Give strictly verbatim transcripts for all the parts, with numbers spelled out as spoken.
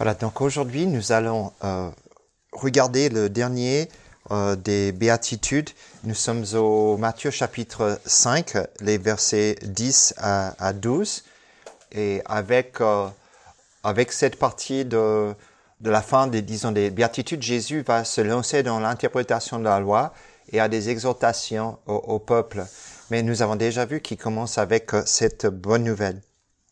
Voilà, donc aujourd'hui, nous allons euh, regarder le dernier euh, des béatitudes. Nous sommes au Matthieu chapitre cinq, les versets dix à, à douze. Et avec, euh, avec cette partie de, de la fin des, disons, des béatitudes, Jésus va se lancer dans l'interprétation de la loi et à des exhortations au, au peuple. Mais nous avons déjà vu qu'il commence avec euh, cette bonne nouvelle.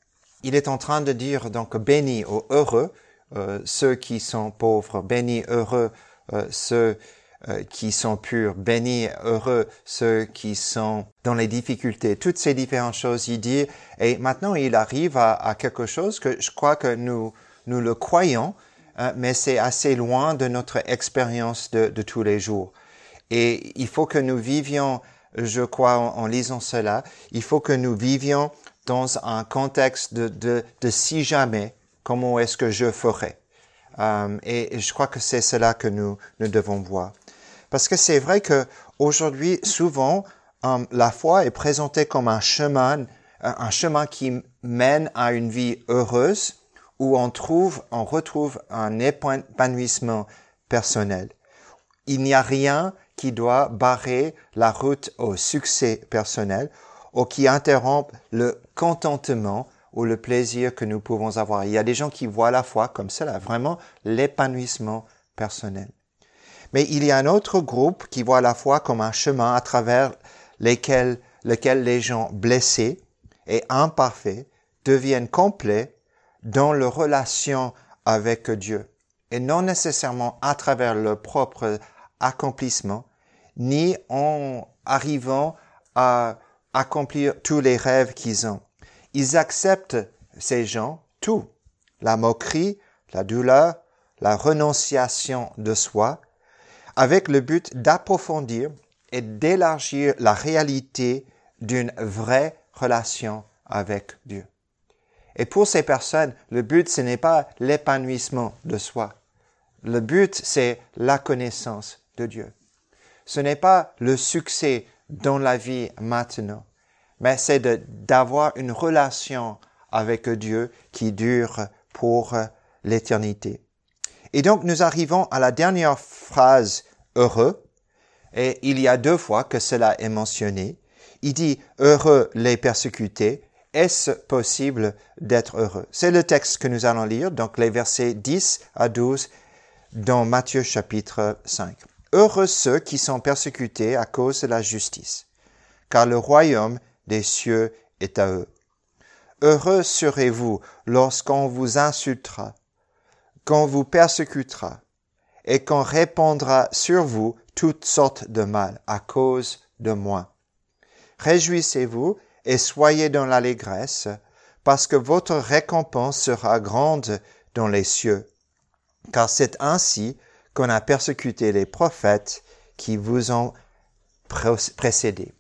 Il est en train de dire donc béni ou heureux euh, ceux qui sont pauvres, béni heureux euh, ceux euh, qui sont purs, béni heureux ceux qui sont dans les difficultés. Toutes ces différentes choses, il dit. Et maintenant, il arrive à, à quelque chose que je crois que nous nous le croyons, euh, mais c'est assez loin de notre expérience de, de tous les jours. Et il faut que nous vivions, je crois, en, en lisant cela, il faut que nous vivions dans un contexte de, de, de si jamais, comment est-ce que je ferais? Euh, et, et je crois que c'est cela que nous, nous devons voir. Parce que c'est vrai que aujourd'hui, souvent, um, la foi est présentée comme un chemin, un chemin qui mène à une vie heureuse, où on trouve, on retrouve un épanouissement personnel. Il n'y a rien qui doit barrer la route au succès personnel, ou qui interrompt le contentement ou le plaisir que nous pouvons avoir. Il y a des gens qui voient la foi comme cela, vraiment l'épanouissement personnel. Mais il y a un autre groupe qui voit la foi comme un chemin à travers lesquels, lequel les gens blessés et imparfaits deviennent complets dans leur relation avec Dieu, et non nécessairement à travers leur propre accomplissement, ni en arrivant à accomplir tous les rêves qu'ils ont. Ils acceptent, ces gens, tout. La moquerie, la douleur, la renonciation de soi, avec le but d'approfondir et d'élargir la réalité d'une vraie relation avec Dieu. Et pour ces personnes, le but, ce n'est pas l'épanouissement de soi. Le but, c'est la connaissance de Dieu. Ce n'est pas le succès dans la vie maintenant, mais c'est de, d'avoir une relation avec Dieu qui dure pour l'éternité. Et donc, nous arrivons à la dernière phrase « heureux », et il y a deux fois que cela est mentionné. Il dit « heureux les persécutés ». Est-ce possible d'être heureux? C'est le texte que nous allons lire, donc les versets dix à douze dans Matthieu chapitre cinq. Heureux ceux qui sont persécutés à cause de la justice, car le royaume des cieux est à eux. Heureux serez-vous lorsqu'on vous insultera, qu'on vous persécutera, et qu'on répandra sur vous toutes sortes de mal à cause de moi. Réjouissez-vous et soyez dans l'allégresse, parce que votre récompense sera grande dans les cieux, car c'est ainsi qu'on a persécuté les prophètes qui vous ont précédés.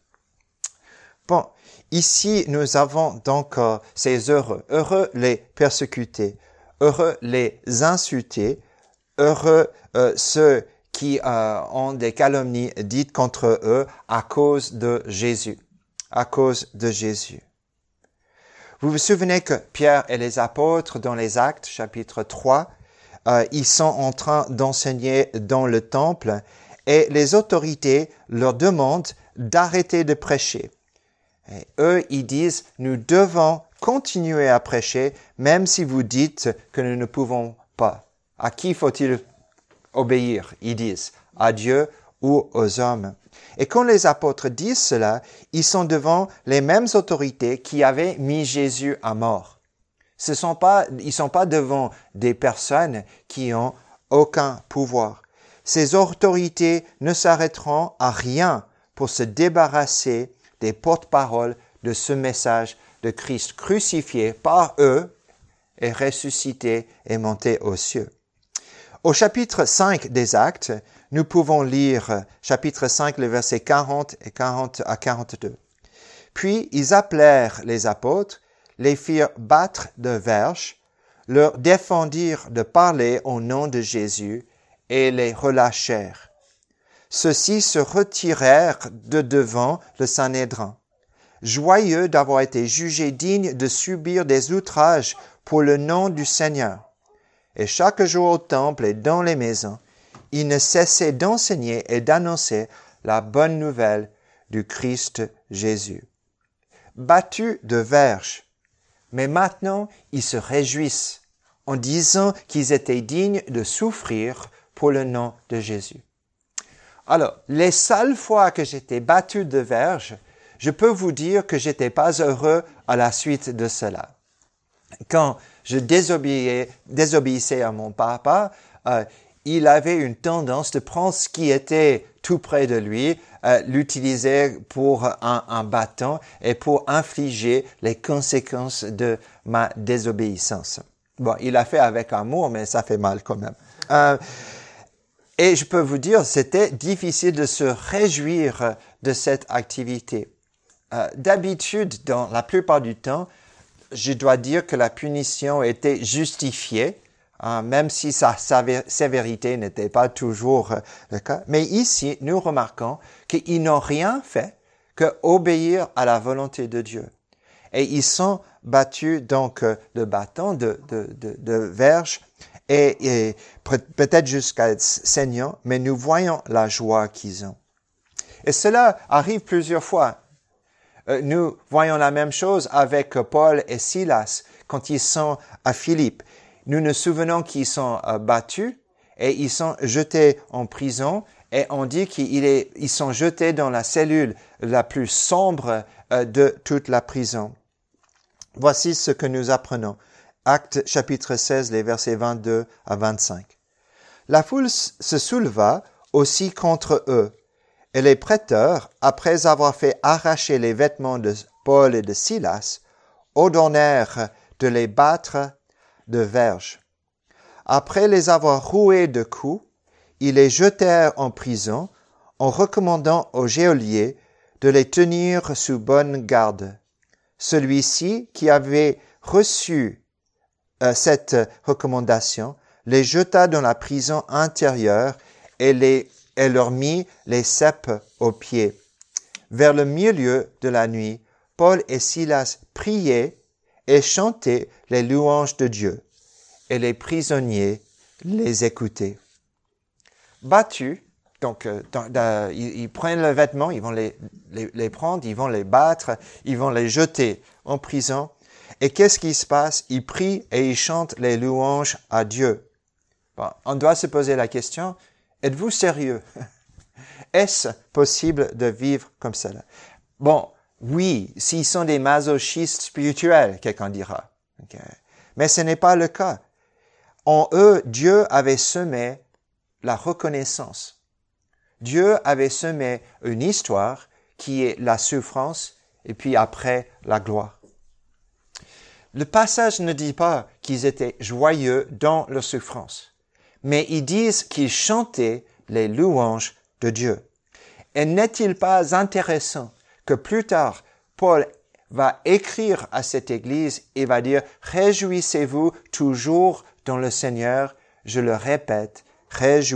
Bon, ici nous avons donc euh, ces heureux. Heureux les persécutés, heureux les insultés, heureux euh, ceux qui euh, ont des calomnies dites contre eux à cause de Jésus. À cause de Jésus. Vous vous souvenez que Pierre et les apôtres dans les Actes, chapitre trois, euh, ils sont en train d'enseigner dans le temple et les autorités leur demandent d'arrêter de prêcher. Et eux, ils disent, nous devons continuer à prêcher même si vous dites que nous ne pouvons pas. À qui faut-il obéir? Ils disent, à Dieu ou aux hommes. Et quand les apôtres disent cela, ils sont devant les mêmes autorités qui avaient mis Jésus à mort. Ce sont pas, ils sont pas devant des personnes qui ont aucun pouvoir. Ces autorités ne s'arrêteront à rien pour se débarrasser des porte-paroles de ce message de Christ crucifié par eux et ressuscité et monté aux cieux. Au chapitre cinq des Actes, nous pouvons lire chapitre cinq, les versets quarante et quarante à quarante-deux. Puis ils appelèrent les apôtres, les firent battre de verges, leur défendirent de parler au nom de Jésus et les relâchèrent. Ceux-ci se retirèrent de devant le Sanhédrin, joyeux d'avoir été jugés dignes de subir des outrages pour le nom du Seigneur. Et chaque jour au temple et dans les maisons, il ne cessait d'enseigner et d'annoncer la bonne nouvelle du Christ Jésus. Battus de verges, mais maintenant ils se réjouissent en disant qu'ils étaient dignes de souffrir pour le nom de Jésus. Alors, les seules fois que j'étais battu de verges, je peux vous dire que j'étais pas heureux à la suite de cela. Quand je désobéissais, désobéissais à mon papa, euh, il avait une tendance de prendre ce qui était tout près de lui, euh, l'utiliser pour un, un bâton et pour infliger les conséquences de ma désobéissance. Bon, il l'a fait avec amour, mais ça fait mal quand même. Euh, et je peux vous dire, c'était difficile de se réjouir de cette activité. Euh, d'habitude, dans la plupart du temps, je dois dire que la punition était justifiée, hein, même si sa, sa sévérité n'était pas toujours euh, le cas. Mais ici, nous remarquons qu'ils n'ont rien fait que obéir à la volonté de Dieu. Et ils sont battus donc euh, de bâtons, de, de, de, de verges, et, et peut-être jusqu'à être saignants, mais nous voyons la joie qu'ils ont. Et cela arrive plusieurs fois. Euh, nous voyons la même chose avec Paul et Silas quand ils sont à Philippe. Nous nous souvenons qu'ils sont euh, battus et ils sont jetés en prison et on dit qu'ils est, ils sont jetés dans la cellule la plus sombre euh, de toute la prison. Voici ce que nous apprenons. Actes chapitre seize, les versets vingt-deux à vingt-cinq. La foule se souleva aussi contre eux. Et les prêteurs, après avoir fait arracher les vêtements de Paul et de Silas, ordonnèrent de les battre de verges. Après les avoir roués de coups, ils les jetèrent en prison, en recommandant au geôlier de les tenir sous bonne garde. Celui-ci, qui avait reçu euh, cette recommandation, les jeta dans la prison intérieure et les et leur mit les ceps aux pieds. Vers le milieu de la nuit, Paul et Silas priaient et chantaient les louanges de Dieu, et les prisonniers les écoutaient. Battus, donc euh, dans, dans, ils, ils prennent le vêtement, ils vont les, les, les prendre, ils vont les battre, ils vont les jeter en prison. Et qu'est-ce qui se passe? Ils prient et ils chantent les louanges à Dieu. Bon, on doit se poser la question, êtes-vous sérieux? Est-ce possible de vivre comme cela? Bon, oui, s'ils sont des masochistes spirituels, quelqu'un dira. Okay. Mais ce n'est pas le cas. En eux, Dieu avait semé la reconnaissance. Dieu avait semé une histoire qui est la souffrance et puis après la gloire. Le passage ne dit pas qu'ils étaient joyeux dans leur souffrance, mais ils disent qu'ils chantaient les louanges de Dieu. Et n'est-il pas intéressant que plus tard, Paul va écrire à cette église et va dire « Réjouissez-vous toujours dans le Seigneur, je le répète, réjouissez-vous ».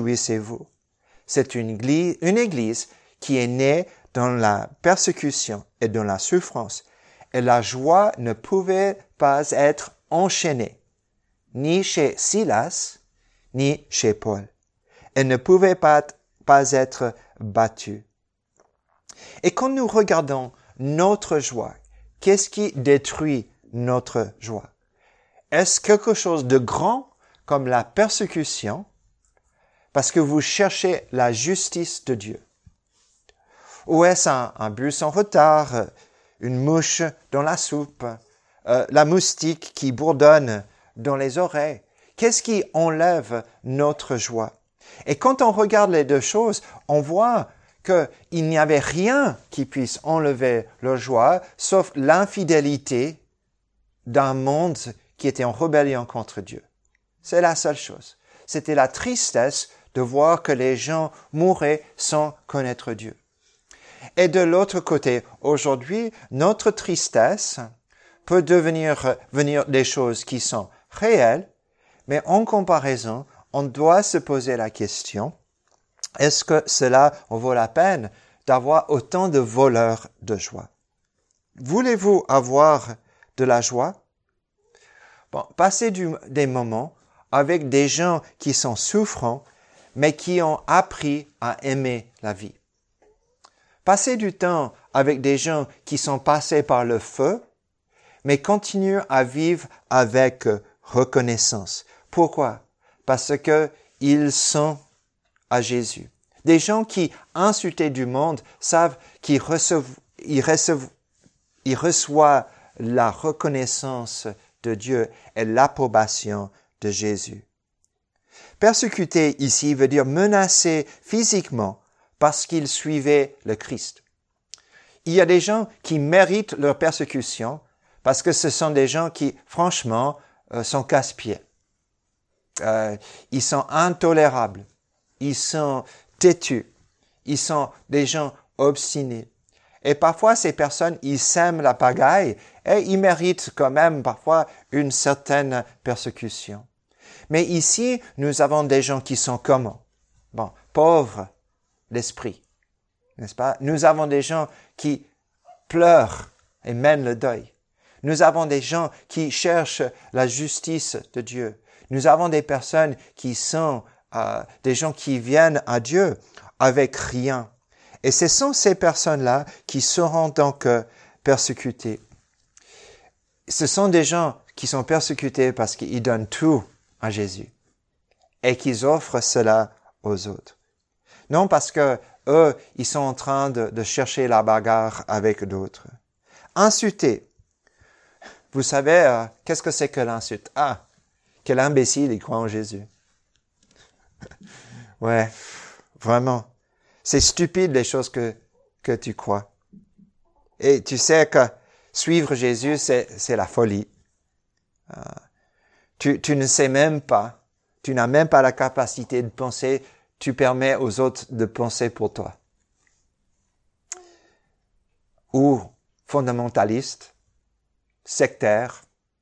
C'est une église, une église qui est née dans la persécution et dans la souffrance. Et la joie ne pouvait pas être enchaînée, ni chez Silas, ni chez Paul. Elle ne pouvait pas, pas être battue. Et quand nous regardons notre joie, qu'est-ce qui détruit notre joie? Est-ce quelque chose de grand comme la persécution parce que vous cherchez la justice de Dieu? Ou est-ce un, un bus en retard, une mouche dans la soupe, euh, la moustique qui bourdonne dans les oreilles? Qu'est-ce qui enlève notre joie? Et quand on regarde les deux choses, on voit qu'il n'y avait rien qui puisse enlever leur joie, sauf l'infidélité d'un monde qui était en rébellion contre Dieu. C'est la seule chose. C'était la tristesse de voir que les gens mouraient sans connaître Dieu. Et de l'autre côté, aujourd'hui, notre tristesse peut devenir venir des choses qui sont réelles, mais en comparaison, on doit se poser la question, est-ce que cela en vaut la peine d'avoir autant de voleurs de joie? Voulez-vous avoir de la joie? Bon, passez du, des moments avec des gens qui sont souffrants, mais qui ont appris à aimer la vie. Passez du temps avec des gens qui sont passés par le feu, mais continuent à vivre avec reconnaissance. Pourquoi? Parce que ils sont à Jésus. Des gens qui, insultés du monde, savent qu'ils reçoivent, ils reçoivent, ils reçoivent la reconnaissance de Dieu et l'approbation de Jésus. Persécuter ici veut dire menacer physiquement parce qu'ils suivaient le Christ. Il y a des gens qui méritent leur persécution parce que ce sont des gens qui, franchement, euh, sont casse-pieds. Euh, ils sont intolérables. Ils sont têtus. Ils sont des gens obstinés. Et parfois, ces personnes, ils sèment la pagaille et ils méritent quand même parfois une certaine persécution. Mais ici, nous avons des gens qui sont comment? Bon, pauvres d'esprit, n'est-ce pas? Nous avons des gens qui pleurent et mènent le deuil. Nous avons des gens qui cherchent la justice de Dieu. Nous avons des personnes qui sont euh, des gens qui viennent à Dieu avec rien. Et ce sont ces personnes-là qui seront donc euh, persécutées. Ce sont des gens qui sont persécutés parce qu'ils donnent tout à Jésus et qu'ils offrent cela aux autres. Non parce que eux, ils sont en train de, de chercher la bagarre avec d'autres. Insulter. Vous savez, euh, qu'est-ce que c'est que l'insulte? Ah, quel imbécile, il croit en Jésus. Ouais, vraiment. C'est stupide les choses que, que tu crois. Et tu sais que suivre Jésus, c'est, c'est la folie. Euh, tu, tu ne sais même pas, tu n'as même pas la capacité de penser, tu permets aux autres de penser pour toi. Ou fondamentaliste, sectaire,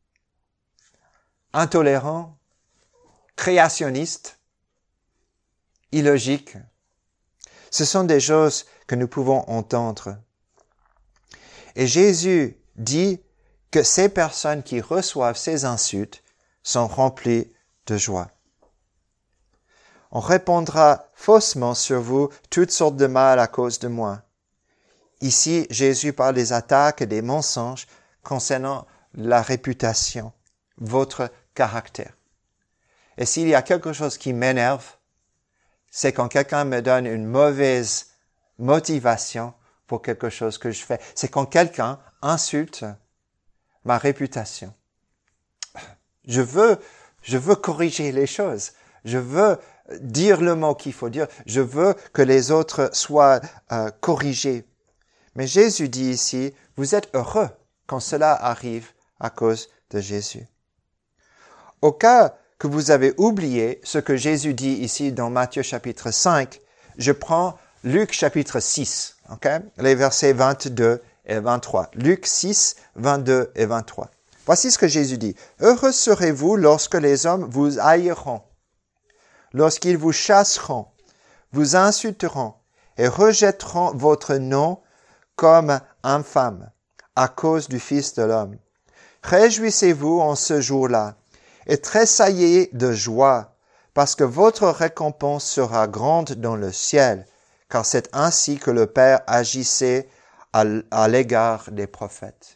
intolérant, créationniste, illogique. Ce sont des choses que nous pouvons entendre. Et Jésus dit que ces personnes qui reçoivent ces insultes sont remplies de joie. On répandra faussement sur vous toutes sortes de mal à cause de moi. Ici, Jésus parle des attaques et des mensonges concernant la réputation, votre caractère. Et s'il y a quelque chose qui m'énerve, c'est quand quelqu'un me donne une mauvaise motivation pour quelque chose que je fais. C'est quand quelqu'un insulte ma réputation. Je veux, je veux corriger les choses. Je veux dire le mot qu'il faut dire. Je veux que les autres soient euh, corrigés. Mais Jésus dit ici, vous êtes heureux quand cela arrive à cause de Jésus. Au cas que vous avez oublié ce que Jésus dit ici dans Matthieu chapitre cinq, je prends Luc chapitre six, okay? Les versets vingt-deux et vingt-trois. Luc six, vingt-deux et vingt-trois. Voici ce que Jésus dit. Heureux serez-vous lorsque les hommes vous haïront, lorsqu'ils vous chasseront, vous insulteront et rejetteront votre nom comme infâme à cause du Fils de l'homme. Réjouissez-vous en ce jour-là et tressaillez de joie, parce que votre récompense sera grande dans le ciel, car c'est ainsi que le Père agissait à, à l'égard des prophètes.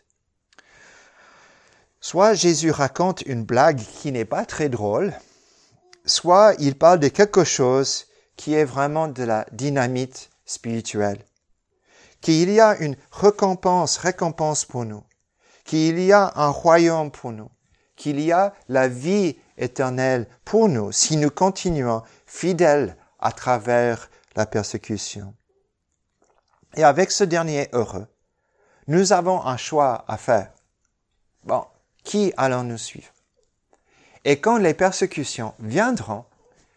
Soit Jésus raconte une blague qui n'est pas très drôle, soit il parle de quelque chose qui est vraiment de la dynamite spirituelle. Qu'il y a une récompense, récompense pour nous. Qu'il y a un royaume pour nous. Qu'il y a la vie éternelle pour nous si nous continuons fidèles à travers la persécution. Et avec ce dernier heureux, nous avons un choix à faire. Bon, qui allons-nous suivre? Et quand les persécutions viendront,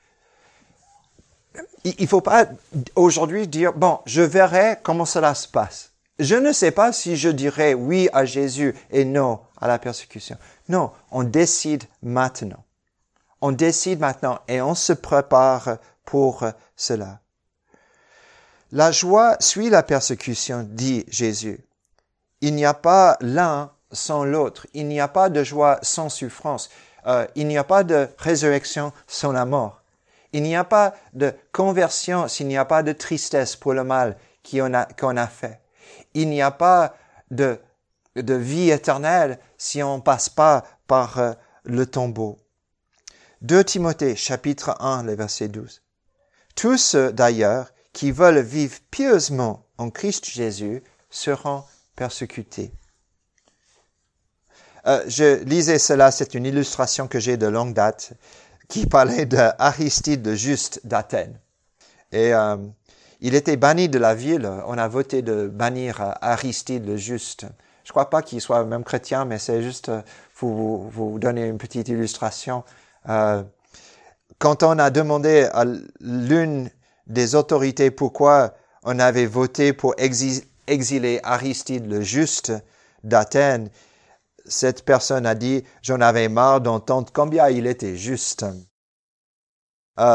il ne faut pas aujourd'hui dire, bon, je verrai comment cela se passe. Je ne sais pas si je dirai oui à Jésus et non à la persécution. Non, on décide maintenant. On décide maintenant et on se prépare pour cela. La joie suit la persécution, dit Jésus. Il n'y a pas l'un sans l'autre. Il n'y a pas de joie sans souffrance. euh, il n'y a pas de résurrection sans la mort. Il n'y a pas de conversion s'il n'y a pas de tristesse pour le mal qu'on a, qu'on a fait. Il n'y a pas de, de vie éternelle si on ne passe pas par euh, le tombeau. deux Timothée, chapitre un, le verset douze. Tous ceux, d'ailleurs, qui veulent vivre pieusement en Christ Jésus seront persécutés. Euh, je lisais cela, c'est une illustration que j'ai de longue date, qui parlait d'Aristide le Juste d'Athènes. Et euh, il était banni de la ville. On a voté de bannir Aristide le Juste. Je ne crois pas qu'il soit même chrétien, mais c'est juste pour vous, vous donner une petite illustration. Euh, quand on a demandé à l'une des autorités pourquoi on avait voté pour exi- exiler Aristide le Juste d'Athènes, cette personne a dit « J'en avais marre d'entendre combien il était juste. Euh, »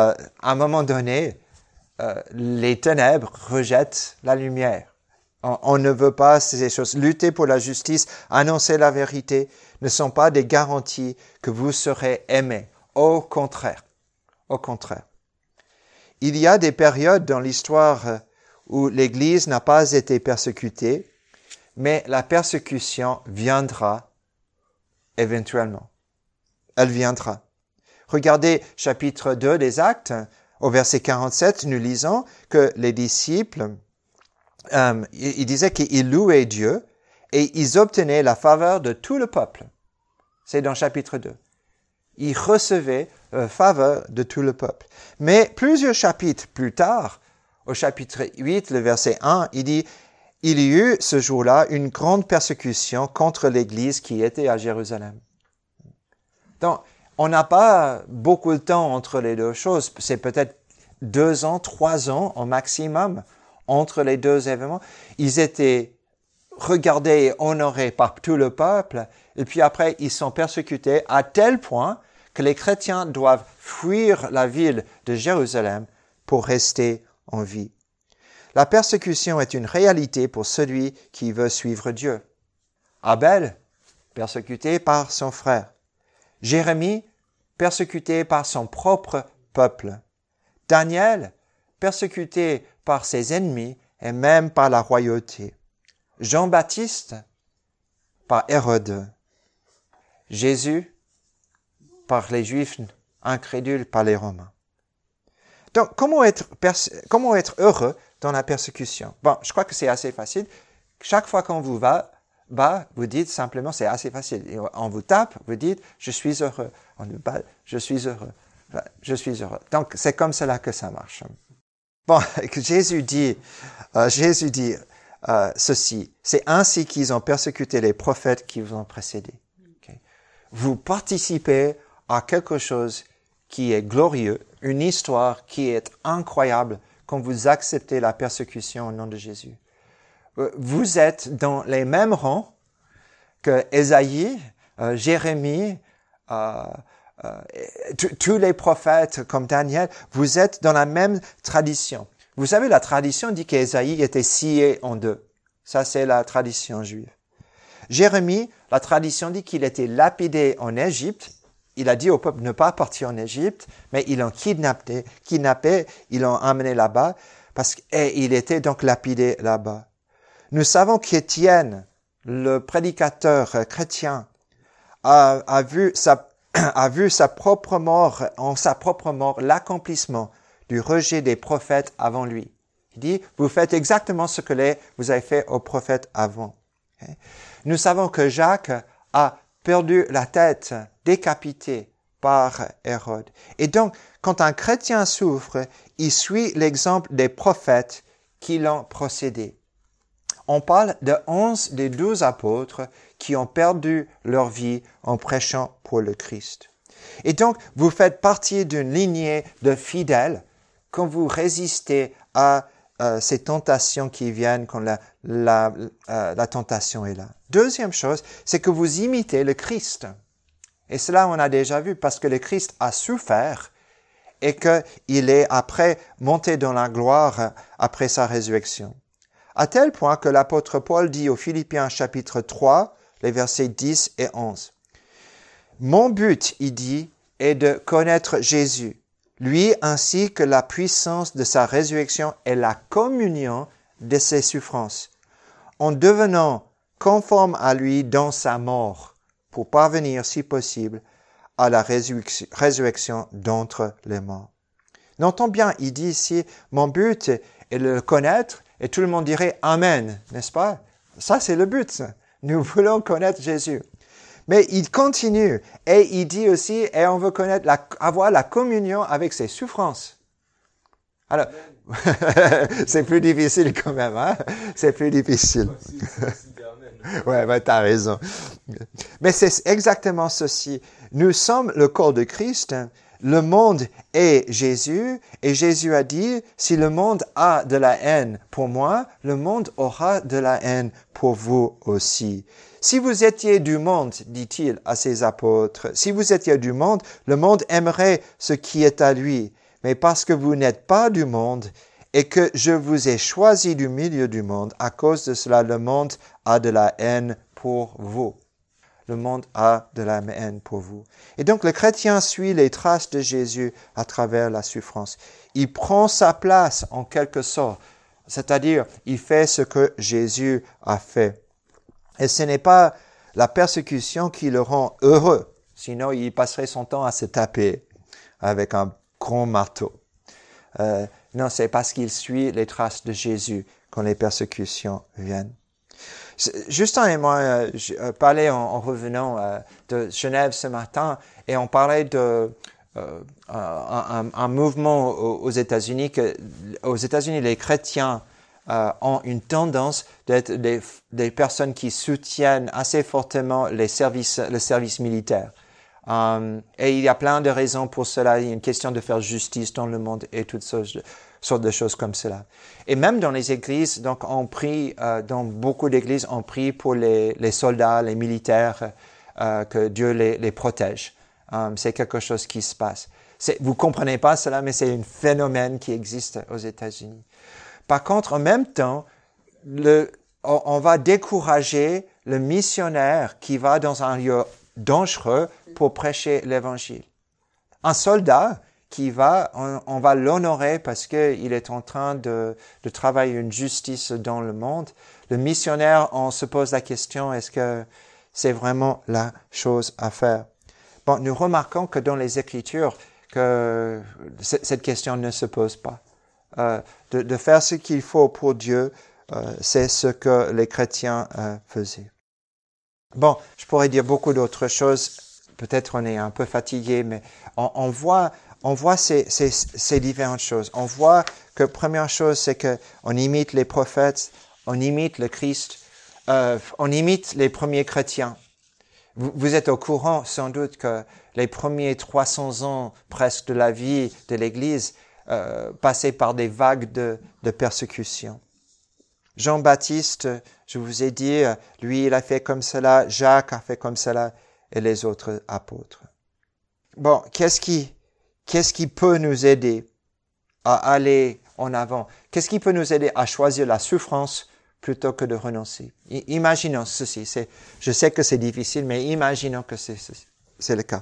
À un moment donné, euh, les ténèbres rejettent la lumière. On, on ne veut pas ces choses. Lutter pour la justice, annoncer la vérité ne sont pas des garanties que vous serez aimés. Au contraire. Au contraire. Il y a des périodes dans l'histoire où l'Église n'a pas été persécutée, mais la persécution viendra éventuellement. Elle viendra. Regardez chapitre deux des Actes, au verset quarante-sept, nous lisons que les disciples, euh, ils disaient qu'ils louaient Dieu et ils obtenaient la faveur de tout le peuple. C'est dans chapitre deux. Ils recevaient la faveur de tout le peuple. Mais plusieurs chapitres plus tard, au chapitre huit, le verset un, il dit « Il y eut ce jour-là une grande persécution contre l'Église qui était à Jérusalem. » Donc, on n'a pas beaucoup de temps entre les deux choses. C'est peut-être deux ans, trois ans au maximum entre les deux événements. Ils étaient regardés et honorés par tout le peuple, et puis après, ils sont persécutés à tel point que les chrétiens doivent fuir la ville de Jérusalem pour rester en vie. La persécution est une réalité pour celui qui veut suivre Dieu. Abel, persécuté par son frère. Jérémie, persécuté par son propre peuple. Daniel, persécuté par ses ennemis et même par la royauté. Jean-Baptiste, par Hérode. Jésus, par les Juifs incrédules, par les Romains. Donc, comment être, pers- comment être heureux dans la persécution? Bon, je crois que c'est assez facile. Chaque fois qu'on vous va, bat, vous dites simplement, c'est assez facile. Et on vous tape, vous dites, je suis heureux. On vous bat, je suis heureux. Je suis heureux. Donc, c'est comme cela que ça marche. Bon, Jésus dit, euh, Jésus dit euh, ceci. C'est ainsi qu'ils ont persécuté les prophètes qui vous ont précédés. Okay? Vous participez à quelque chose qui est glorieux, une histoire qui est incroyable quand vous acceptez la persécution au nom de Jésus. Vous êtes dans les mêmes rangs que Ésaïe, euh, Jérémie, euh, euh, tous les prophètes comme Daniel. Vous êtes dans la même tradition. Vous savez, la tradition dit qu'Ésaïe était scié en deux. Ça, c'est la tradition juive. Jérémie, la tradition dit qu'il était lapidé en Égypte. Il a dit au peuple de ne pas partir en Égypte, mais ils l'ont kidnappé, kidnappé, ils l'ont emmené là-bas, parce qu'il était donc lapidé là-bas. Nous savons qu'Étienne, le prédicateur chrétien, a, a vu sa, a vu sa propre mort, en sa propre mort, l'accomplissement du rejet des prophètes avant lui. Il dit, vous faites exactement ce que les, vous avez fait aux prophètes avant. Okay? Nous savons que Jacques a perdu la tête, décapité par Hérode. Et donc, quand un chrétien souffre, il suit l'exemple des prophètes qui l'ont précédé. On parle de onze des douze apôtres qui ont perdu leur vie en prêchant pour le Christ. Et donc, vous faites partie d'une lignée de fidèles quand vous résistez à euh, ces tentations qui viennent quand la, la, euh, la tentation est là. Deuxième chose, c'est que vous imitez le Christ. Et cela, on a déjà vu, parce que le Christ a souffert et qu'il est après monté dans la gloire après sa résurrection. À tel point que l'apôtre Paul dit aux Philippiens chapitre trois, les versets dix et onze. Mon but, il dit, est de connaître Jésus, lui ainsi que la puissance de sa résurrection et la communion de ses souffrances, en devenant conforme à lui dans sa mort, pour parvenir, si possible, à la résurrection, résurrection d'entre les morts. Notons bien, il dit ici, mon but est de le connaître, et tout le monde dirait Amen, n'est-ce pas? Ça, c'est le but. Nous voulons connaître Jésus. Mais il continue, et il dit aussi, et on veut connaître, la, avoir la communion avec ses souffrances. Alors, c'est plus difficile quand même, hein? C'est plus difficile. Ouais, ben, t'as raison. Mais c'est exactement ceci. Nous sommes le corps de Christ. Le monde est Jésus. Et Jésus a dit, si le monde a de la haine pour moi, le monde aura de la haine pour vous aussi. Si vous étiez du monde, dit-il à ses apôtres, si vous étiez du monde, le monde aimerait ce qui est à lui. Mais parce que vous n'êtes pas du monde, et que je vous ai choisi du milieu du monde, à cause de cela, le monde a de la haine pour vous. Le monde a de la haine pour vous. Et donc, le chrétien suit les traces de Jésus à travers la souffrance. Il prend sa place, en quelque sorte. C'est-à-dire, il fait ce que Jésus a fait. Et ce n'est pas la persécution qui le rend heureux. Sinon, il passerait son temps à se taper avec un grand marteau. Euh, non, c'est parce qu'il suit les traces de Jésus quand les persécutions viennent. Justin et moi euh, euh, parlais en, en revenant euh, de Genève ce matin et on parlait de euh, un, un mouvement aux, aux États-Unis que aux États-Unis les chrétiens euh, ont une tendance d'être des, des personnes qui soutiennent assez fortement les services le service militaire. Um, et il y a plein de raisons pour cela. Il y a une question de faire justice dans le monde et toutes sortes de, sortes de choses comme cela. Et même dans les églises, donc on prie, euh, dans beaucoup d'églises, on prie pour les, les soldats, les militaires, euh, que Dieu les, les protège. Um, c'est quelque chose qui se passe. C'est, vous comprenez pas cela, mais c'est un phénomène qui existe aux États-Unis. Par contre, en même temps, le, on, on va décourager le missionnaire qui va dans un lieu dangereux pour prêcher l'évangile. Un soldat qui va, on, on va l'honorer parce qu'il est en train de, de travailler une justice dans le monde. Le missionnaire, on se pose la question, est-ce que c'est vraiment la chose à faire? Bon, nous remarquons que dans les Écritures, que c- cette question ne se pose pas. Euh, de, de faire ce qu'il faut pour Dieu, euh, c'est ce que les chrétiens euh, faisaient. Bon, je pourrais dire beaucoup d'autres choses. Peut-être on est un peu fatigué, mais on, on voit, on voit ces, ces, ces différentes choses. On voit que première chose, c'est que on imite les prophètes, on imite le Christ, euh, on imite les premiers chrétiens. Vous, vous êtes au courant, sans doute, que les premiers trois cents ans presque de la vie de l'Église euh, passaient par des vagues de, de persécution. Jean-Baptiste, je vous ai dit, lui, il a fait comme cela, Jacques a fait comme cela, et les autres apôtres. Bon, qu'est-ce qui, qu'est-ce qui peut nous aider à aller en avant? Qu'est-ce qui peut nous aider à choisir la souffrance plutôt que de renoncer? I- imaginons ceci, c'est, je sais que c'est difficile, mais imaginons que c'est, c'est, c'est le cas.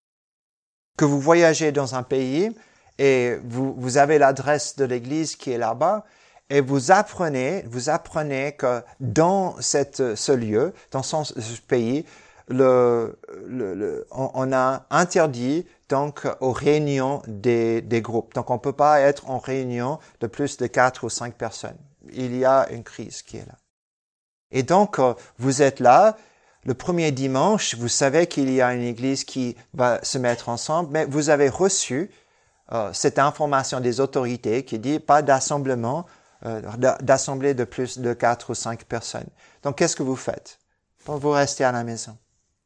Que vous voyagez dans un pays et vous, vous avez l'adresse de l'église qui est là-bas, et vous apprenez, vous apprenez que dans cette, ce lieu, dans son, ce pays, le, le, le, on, on a interdit donc aux réunions des, des groupes. Donc on peut pas être en réunion de plus de quatre ou cinq personnes. Il y a une crise qui est là. Et donc vous êtes là, le premier dimanche, vous savez qu'il y a une église qui va se mettre ensemble, mais vous avez reçu euh, cette information des autorités qui dit pas d'assemblement, euh, d'assembler de plus de quatre ou cinq personnes. Donc qu'est-ce que vous faites? Bon, vous restez à la maison.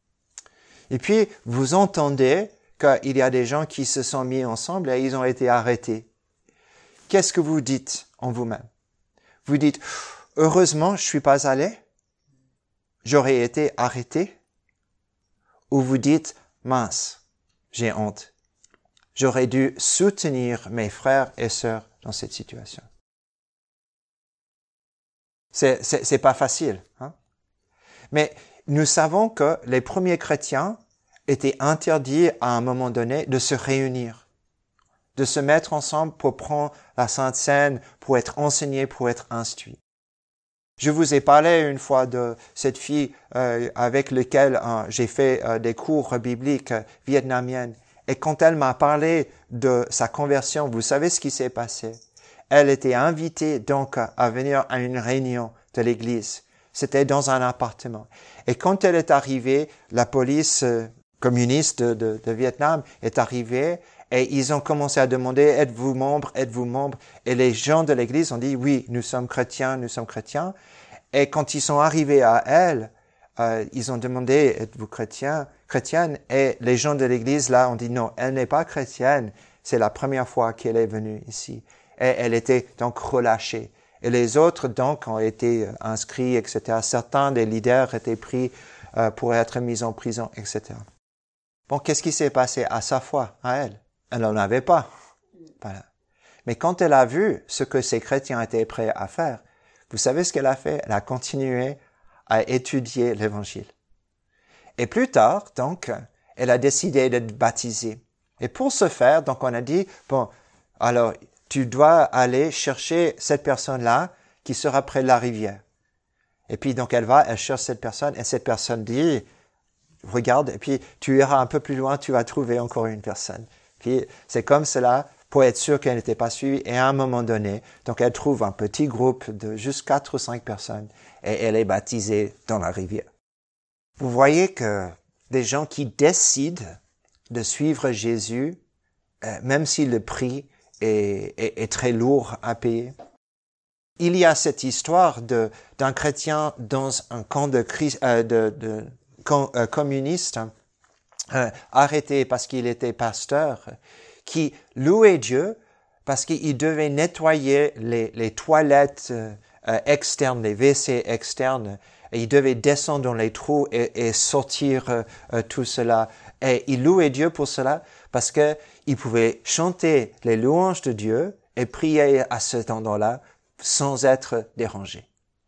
Et puis, vous entendez qu'il y a des gens qui se sont mis ensemble et ils ont été arrêtés. Qu'est-ce que vous dites en vous-même? Vous dites, heureusement, je suis pas allé. J'aurais été arrêté. Ou vous dites, mince, j'ai honte. J'aurais dû soutenir mes frères et sœurs dans cette situation. C'est, c'est, c'est pas facile, hein? Mais nous savons que les premiers chrétiens, était interdit à un moment donné de se réunir, de se mettre ensemble pour prendre la Sainte Seine, pour être enseigné, pour être instruit. Je vous ai parlé une fois de cette fille euh, avec laquelle euh, j'ai fait euh, des cours bibliques euh, vietnamiennes. Et quand elle m'a parlé de sa conversion, vous savez ce qui s'est passé? Elle était invitée donc à venir à une réunion de l'église. C'était dans un appartement. Et quand elle est arrivée, la police euh, communiste de, de, de Vietnam est arrivée et ils ont commencé à demander, êtes-vous membre, êtes-vous membre? Et les gens de l'église ont dit, oui, nous sommes chrétiens, nous sommes chrétiens. Et quand ils sont arrivés à elle, euh, ils ont demandé, êtes-vous chrétien, chrétienne? Et les gens de l'église, là, ont dit, non, elle n'est pas chrétienne. C'est la première fois qu'elle est venue ici. Et elle était donc relâchée. Et les autres, donc, ont été inscrits, et cetera. Certains des leaders étaient pris euh, pour être mis en prison, et cetera. Bon, qu'est-ce qui s'est passé à sa foi, à elle? Elle n'en avait pas. Voilà. Mais quand elle a vu ce que ces chrétiens étaient prêts à faire, vous savez ce qu'elle a fait? Elle a continué à étudier l'Évangile. Et plus tard, donc, elle a décidé d'être baptisée. Et pour ce faire, donc, on a dit, bon, alors, tu dois aller chercher cette personne-là qui sera près de la rivière. Et puis, donc, elle va, elle cherche cette personne, et cette personne dit, regarde, et puis, tu iras un peu plus loin, tu vas trouver encore une personne. Puis, c'est comme cela, pour être sûr qu'elle n'était pas suivie, et à un moment donné, donc, elle trouve un petit groupe de juste quatre ou cinq personnes, et elle est baptisée dans la rivière. Vous voyez que des gens qui décident de suivre Jésus, euh, même si le prix est, est, est très lourd à payer. Il y a cette histoire de, d'un chrétien dans un camp de, euh, de, de camp, euh, communiste, euh, arrêté parce qu'il était pasteur, qui louait Dieu parce qu'il devait nettoyer les, les toilettes euh, externes, les W C externes, et il devait descendre dans les trous et, et sortir euh, euh, tout cela. Et il louait Dieu pour cela parce que il pouvait chanter les louanges de Dieu et prier à cet endroit-là sans être dérangé.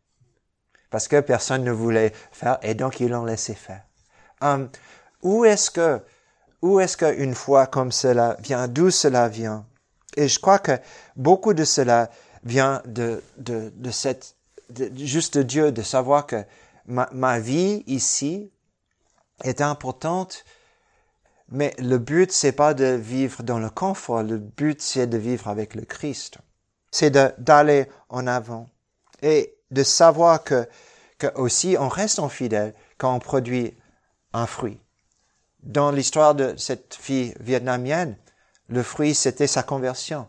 Parce que personne ne voulait faire et donc ils l'ont laissé faire. Um, où est-ce que, où est-ce qu'une foi comme cela vient? D'où cela vient? Et je crois que beaucoup de cela vient de, de, de cette, de, juste de Dieu, de savoir que ma, ma vie ici est importante, mais le but, c'est pas de vivre dans le confort, le but, c'est de vivre avec le Christ. C'est de, d'aller en avant et de savoir que, que aussi on reste en fidèle quand on produit un fruit. Dans l'histoire de cette fille vietnamienne, le fruit, c'était sa conversion.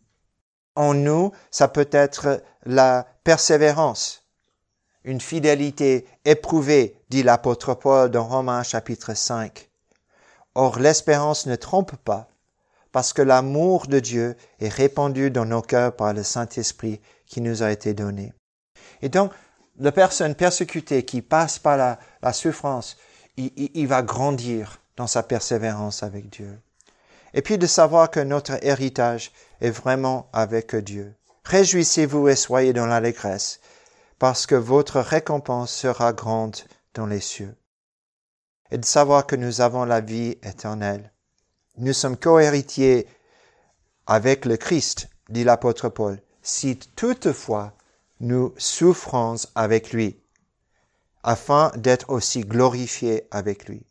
En nous, ça peut être la persévérance, une fidélité éprouvée, dit l'apôtre Paul dans Romains chapitre cinq. Or, l'espérance ne trompe pas, parce que l'amour de Dieu est répandu dans nos cœurs par le Saint-Esprit qui nous a été donné. Et donc, la personne persécutée qui passe par la, la souffrance, il, il, il va grandir dans sa persévérance avec Dieu. Et puis de savoir que notre héritage est vraiment avec Dieu. Réjouissez-vous et soyez dans l'allégresse, parce que votre récompense sera grande dans les cieux. Et de savoir que nous avons la vie éternelle. Nous sommes co-héritiers avec le Christ, dit l'apôtre Paul, si toutefois nous souffrons avec lui, afin d'être aussi glorifiés avec lui.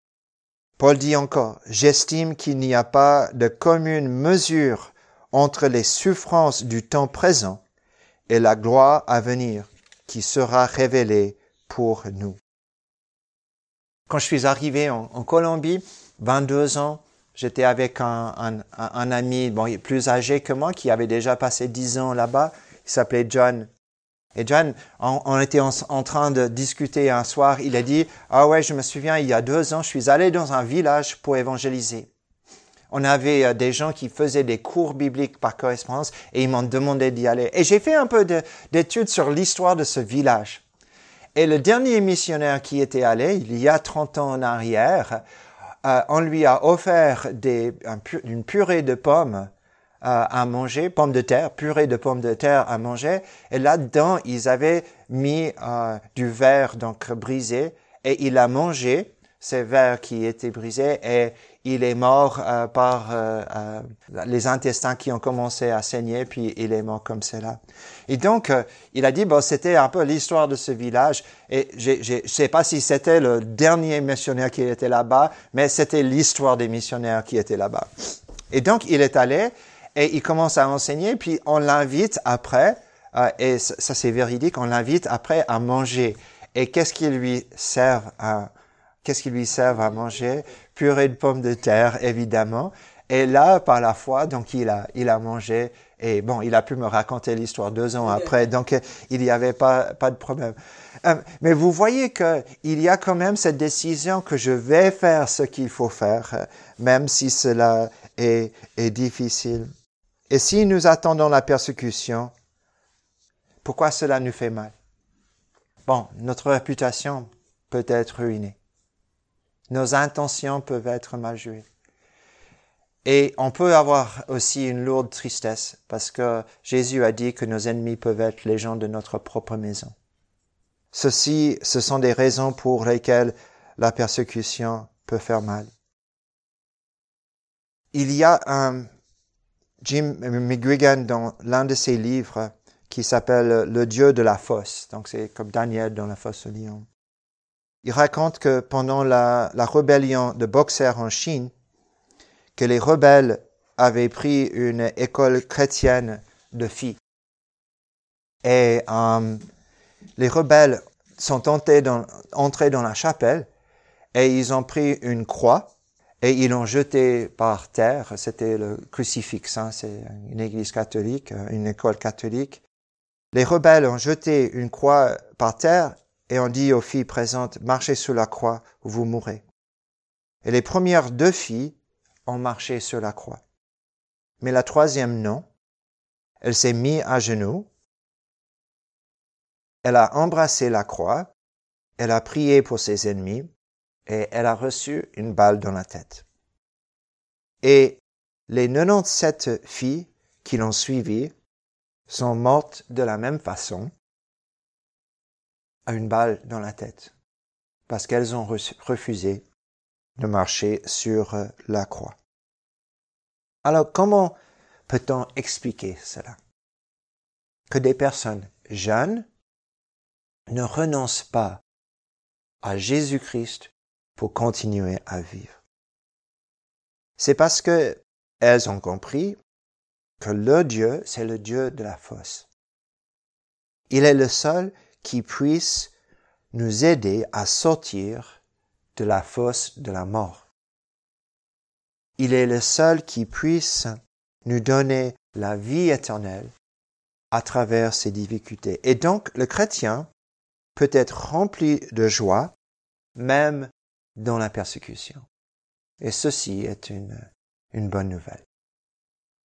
Paul dit encore, j'estime qu'il n'y a pas de commune mesure entre les souffrances du temps présent et la gloire à venir qui sera révélée pour nous. Quand je suis arrivé en, en Colombie, vingt-deux ans, j'étais avec un, un, un ami bon, plus âgé que moi qui avait déjà passé dix ans là-bas. Il s'appelait John. Et John, on, on était en, en train de discuter un soir. Il a dit, ah ouais, je me souviens, il y a deux ans, je suis allé dans un village pour évangéliser. On avait euh, des gens qui faisaient des cours bibliques par correspondance et ils m'ont demandé d'y aller. Et j'ai fait un peu de, d'études sur l'histoire de ce village. Et le dernier missionnaire qui était allé, il y a trente ans en arrière, euh, on lui a offert des, un, une purée de pommes euh, à manger, pommes de terre, purée de pommes de terre à manger. Et là-dedans, ils avaient mis euh, du verre donc brisé et il a mangé ces verres qui étaient brisés et il est mort euh, par euh, euh, les intestins qui ont commencé à saigner, puis il est mort comme cela. Et donc, euh, il a dit, bon, c'était un peu l'histoire de ce village, et j'ai, j'ai, je sais pas si c'était le dernier missionnaire qui était là-bas, mais c'était l'histoire des missionnaires qui étaient là-bas. Et donc, il est allé, et il commence à enseigner, puis on l'invite après, euh, et ça, ça c'est véridique, on l'invite après à manger. Et qu'est-ce qui lui sert à, qu'est-ce qui lui sert à manger? Purée de pommes de terre, évidemment. Et là, par la foi, donc il a, il a mangé. Et bon, il a pu me raconter l'histoire deux ans après. Donc, il n'y avait pas, pas de problème. Euh, mais vous voyez que il y a quand même cette décision que je vais faire ce qu'il faut faire, même si cela est, est difficile. Et si nous attendons la persécution, pourquoi cela nous fait mal? Bon, notre réputation peut être ruinée. Nos intentions peuvent être mal jouées. Et on peut avoir aussi une lourde tristesse parce que Jésus a dit que nos ennemis peuvent être les gens de notre propre maison. Ceci, ce sont des raisons pour lesquelles la persécution peut faire mal. Il y a un Jim McGuigan dans l'un de ses livres qui s'appelle « Le Dieu de la fosse ». Donc c'est comme Daniel dans la fosse au lion. Il raconte que pendant la, la rébellion de Boxer en Chine, que les rebelles avaient pris une école chrétienne de filles. Et euh, les rebelles sont tentés dans, entrés dans la chapelle et ils ont pris une croix et ils l'ont jetée par terre. C'était le crucifix, hein, c'est une église catholique, une école catholique. Les rebelles ont jeté une croix par terre et ont dit aux filles présentes, marchez sous la croix ou vous mourrez. Et les premières deux filles ont marché sur la croix. Mais la troisième, non. Elle s'est mise à genoux. Elle a embrassé la croix. Elle a prié pour ses ennemis. Et elle a reçu une balle dans la tête. Et les quatre-vingt-dix-sept filles qui l'ont suivie sont mortes de la même façon, à une balle dans la tête, parce qu'elles ont refusé de marcher sur la croix. Alors, comment peut-on expliquer cela? Que des personnes jeunes ne renoncent pas à Jésus-Christ pour continuer à vivre. C'est parce que elles ont compris que le Dieu, c'est le Dieu de la fosse. Il est le seul qui puisse nous aider à sortir de la fosse de la mort. Il est le seul qui puisse nous donner la vie éternelle à travers ces difficultés. Et donc, le chrétien peut être rempli de joie, même dans la persécution. Et ceci est une, une bonne nouvelle.